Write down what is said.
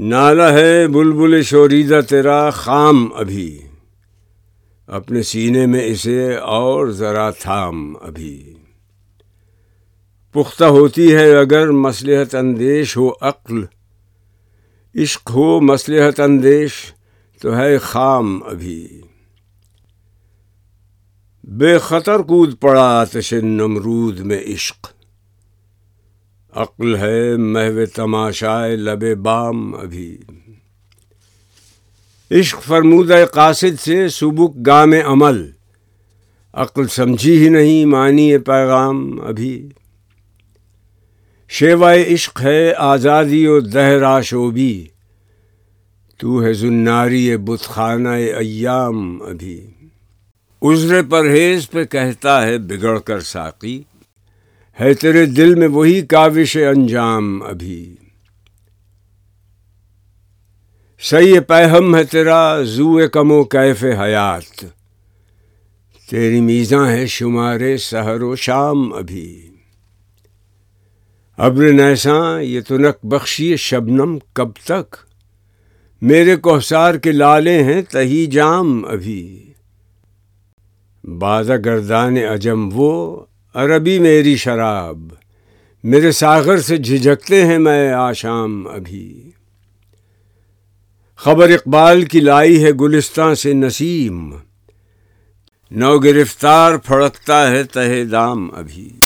نالا ہے بلبل شوریدہ تیرا خام ابھی، اپنے سینے میں اسے اور ذرا تھام ابھی۔ پختہ ہوتی ہے اگر مصلحت اندیش ہو عقل، عشق ہو مصلحت اندیش تو ہے خام ابھی۔ بے خطر کود پڑا آتش نمرود میں عشق، عقل ہے محو تماشائے لب بام ابھی۔ عشق فرمودہ قاصد سے سبک گام عمل، عقل سمجھی ہی نہیں معنی پیغام ابھی۔ شیوائے عشق ہے آزادی و دہر آشوبی، تو ہے زناری بت خانہ ایام ابھی۔ عذر پرہیز پہ کہتا ہے بگڑ کر ساقی، ہے تیرے دل میں وہی کاوش انجام ابھی۔ سعی پیہم ہے تیرا ذو کم و کیف حیات، تیری میزاں ہے شمار سحر و شام ابھی۔ ابر نیساں یہ تنک بخشی شبنم کب تک، میرے کوثر کے لالے ہیں تہی جام ابھی۔ بازا گردان عجم وہ عربی میری شراب، میرے ساغر سے جھجکتے ہیں میں آشام ابھی۔ خبر اقبال کی لائی ہے گلستاں سے نسیم، نو گرفتار پھڑکتا ہے تہ دام ابھی۔